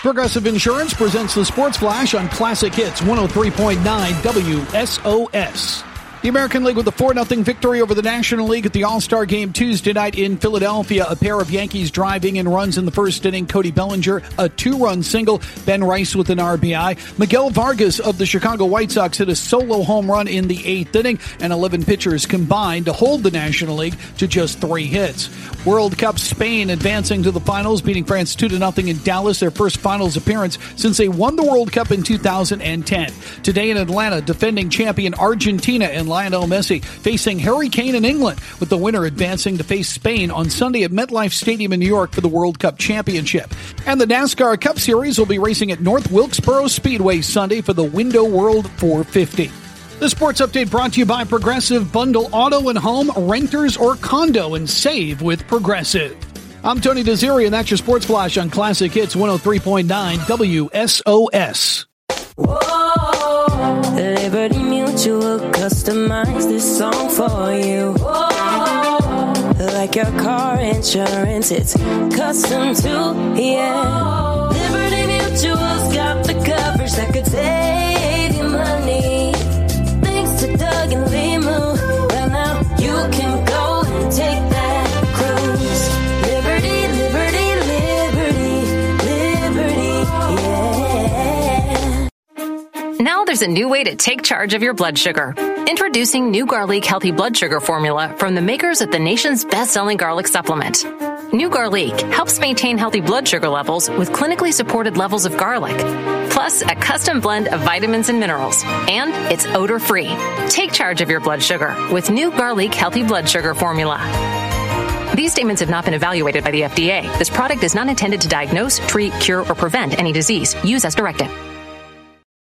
Progressive Insurance presents the Sports Flash on Classic Hits 103.9 WSOS. The American League with a 4-0 victory over the National League at the All-Star Game Tuesday night in Philadelphia. A pair of Yankees driving in runs in the first inning. Cody Bellinger, a 2-run single. Ben Rice with an RBI. Miguel Vargas of the Chicago White Sox hit a solo home run in the 8th inning. And 11 pitchers combined to hold the National League to just 3 hits. World Cup Spain advancing to the finals, beating France 2-0 in Dallas, their first finals appearance since they won the World Cup in 2010. Today in Atlanta, defending champion Argentina and Lionel Messi facing Harry Kane in England, with the winner advancing to face Spain on Sunday at MetLife Stadium in New York for the World Cup Championship. And the NASCAR Cup Series will be racing at North Wilkesboro Speedway Sunday for the Window World 450. The Sports Update brought to you by Progressive. Bundle auto and home, renters or condo, and save with Progressive. I'm Tony Desiri, and that's your Sports Flash on Classic Hits 103.9 WSOS. Whoa, Liberty Mutual customize this song for you. Whoa, like your car insurance, it's custom too, yeah. Liberty Mutual's got the coverage that could save you money. Thanks to Doug and Limu, well now you can go and take that cruise. Liberty, Liberty, Liberty, Liberty, yeah. Now there's a new way to take charge of your blood sugar. Introducing New Garlic Healthy Blood Sugar Formula from the makers of the nation's best-selling garlic supplement. New Garlic helps maintain healthy blood sugar levels with clinically supported levels of garlic, plus a custom blend of vitamins and minerals. And it's odor-free. Take charge of your blood sugar with New Garlic Healthy Blood Sugar Formula. These statements have not been evaluated by the FDA. This product is not intended to diagnose, treat, cure, or prevent any disease. Use as directed.